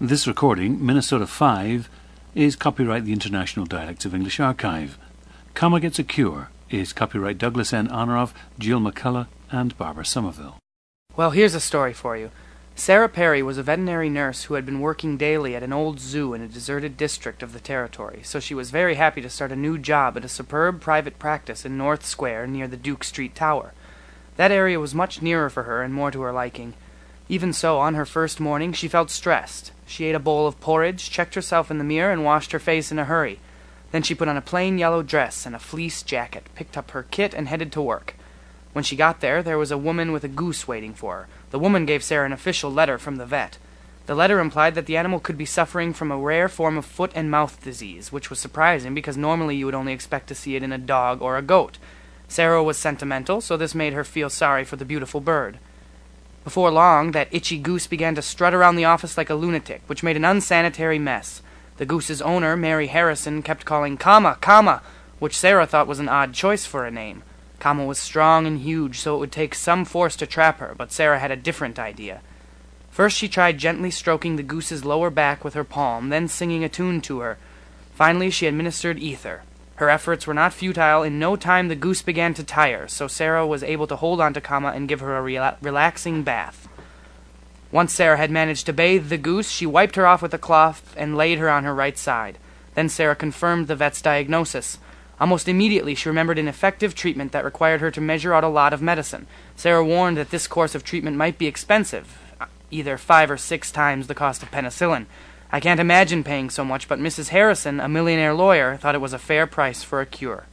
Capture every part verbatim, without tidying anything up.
This recording, Minnesota five, is copyright the International Dialects of English Archive. Comma Gets a Cure is copyright Douglas N. Honoroff, Jill McCullough, and Barbara Somerville. Well, here's a story for you. Sarah Perry was a veterinary nurse who had been working daily at an old zoo in a deserted district of the territory, so she was very happy to start a new job at a superb private practice in North Square near the Duke Street Tower. That area was much nearer for her and more to her liking. Even so, on her first morning, she felt stressed. She ate a bowl of porridge, checked herself in the mirror, and washed her face in a hurry. Then she put on a plain yellow dress and a fleece jacket, picked up her kit, and headed to work. When she got there, there was a woman with a goose waiting for her. The woman gave Sarah an official letter from the vet. The letter implied that the animal could be suffering from a rare form of foot and mouth disease, which was surprising because normally you would only expect to see it in a dog or a goat. Sarah was sentimental, so this made her feel sorry for the beautiful bird. Before long, that itchy goose began to strut around the office like a lunatic, which made an unsanitary mess. The goose's owner, Mary Harrison, kept calling Kama, Kama, which Sarah thought was an odd choice for a name. Kama was strong and huge, so it would take some force to trap her, but Sarah had a different idea. First she tried gently stroking the goose's lower back with her palm, then singing a tune to her. Finally she administered ether. Her efforts were not futile. In no time the goose began to tire, so Sarah was able to hold on to Kama and give her a rela- relaxing bath. Once Sarah had managed to bathe the goose, she wiped her off with a cloth and laid her on her right side. Then Sarah confirmed the vet's diagnosis. Almost immediately she remembered an effective treatment that required her to measure out a lot of medicine. Sarah warned that this course of treatment might be expensive, either five or six times the cost of penicillin. I can't imagine paying so much, but Missus Harrison, a millionaire lawyer, thought it was a fair price for a cure.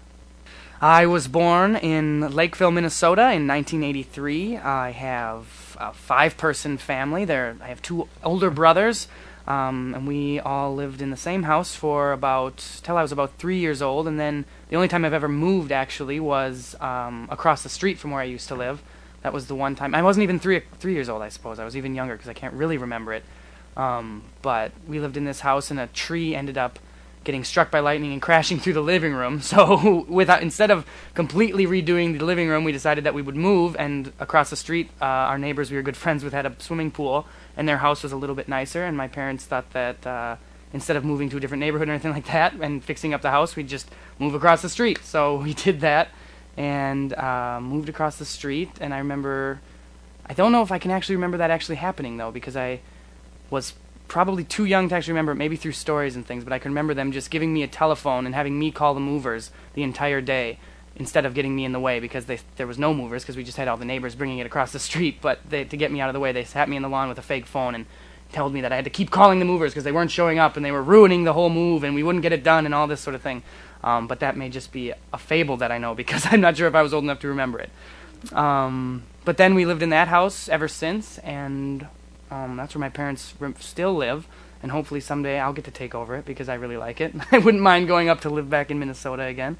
I was born in Lakeville, Minnesota in nineteen eighty-three. I have a five-person family. There, I have two older brothers, um, and we all lived in the same house for about, till I was about three years old, and then the only time I've ever moved, actually, was um, across the street from where I used to live. That was the one time. I wasn't even three, three years old, I suppose. I was even younger, because I can't really remember it. Um, but we lived in this house, and a tree ended up getting struck by lightning and crashing through the living room. So without, instead of completely redoing the living room, we decided that we would move, and across the street, uh, our neighbors we were good friends with had a swimming pool, and their house was a little bit nicer, and my parents thought that uh, instead of moving to a different neighborhood or anything like that and fixing up the house, we'd just move across the street. So we did that and uh, moved across the street, and I remember, I don't know if I can actually remember that actually happening, though, because I was probably too young to actually remember it, maybe through stories and things, but I can remember them just giving me a telephone and having me call the movers the entire day instead of getting me in the way, because they, there was no movers, because we just had all the neighbors bringing it across the street, but they, to get me out of the way, they sat me in the lawn with a fake phone and told me that I had to keep calling the movers because they weren't showing up and they were ruining the whole move and we wouldn't get it done and all this sort of thing. Um, but that may just be a fable that I know, because I'm not sure if I was old enough to remember it. Um, but then we lived in that house ever since, and Um, that's where my parents r- still live, and hopefully someday I'll get to take over it because I really like it. I wouldn't mind going up to live back in Minnesota again.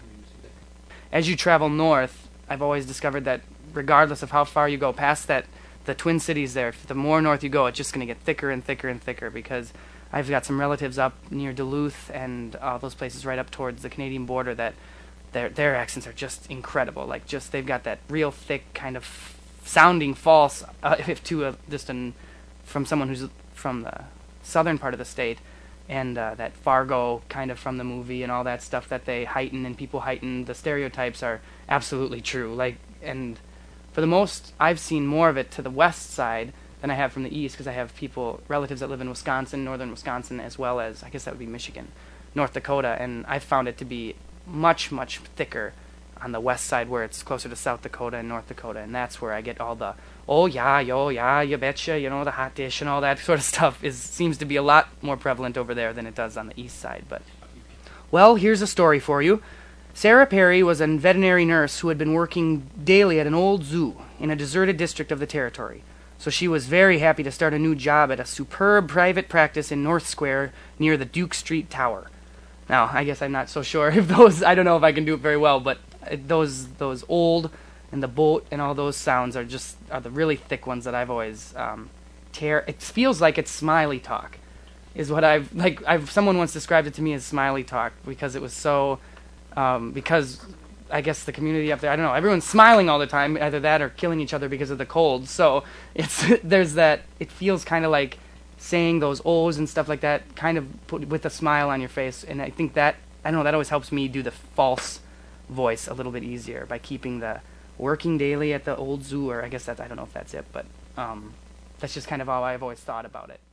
As you travel north, I've always discovered that regardless of how far you go past that, the Twin Cities there, the more north you go, it's just going to get thicker and thicker and thicker, because I've got some relatives up near Duluth and all those places right up towards the Canadian border that their their accents are just incredible. Like, just they've got that real thick kind of sounding false, uh, if to a, just an, from someone who's from the southern part of the state, and uh, that Fargo kind of from the movie and all that stuff that they heighten and people heighten. The stereotypes are absolutely true. Like, and for the most, I've seen more of it to the west side than I have from the east, because I have people, relatives that live in Wisconsin, northern Wisconsin, as well as, I guess that would be Michigan, North Dakota, and I've found it to be much, much thicker on the west side, where it's closer to South Dakota and North Dakota, and that's where I get all the, oh yeah, yo, yeah, you betcha, you know, the hot dish and all that sort of stuff is seems to be a lot more prevalent over there than it does on the east side. But, well, here's a story for you. Sarah Perry was a veterinary nurse who had been working daily at an old zoo in a deserted district of the territory, so she was very happy to start a new job at a superb private practice in North Square near the Duke Street Tower. Now, I guess I'm not so sure if those, I don't know if I can do it very well, but those those old and the boat and all those sounds are just are the really thick ones that I've always um, tear. It feels like it's Smiley talk, is what I've like. I've someone once described it to me as Smiley talk, because it was so um, because I guess the community up there, I don't know, everyone's smiling all the time, either that or killing each other because of the cold. So it's there's that. It feels kind of like saying those O's and stuff like that, kind of put with a smile on your face. And I think that, I don't know, that always helps me do the false voice a little bit easier by keeping the working daily at the old zoo, or I guess that's, I don't know if that's it, but um, that's just kind of how I've always thought about it.